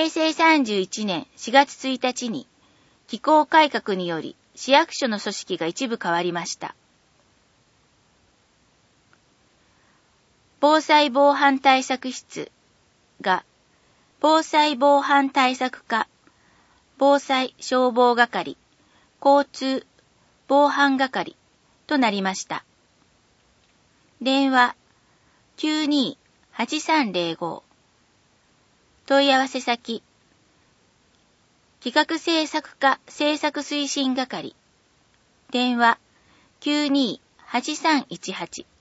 平成31年4月1日に、機構改革により市役所の組織が一部変わりました。防災防犯対策室が、防災防犯対策課、防災消防係、交通防犯係となりました。電話92-8305、問い合わせ先、企画制作課制作推進係、電話92-8318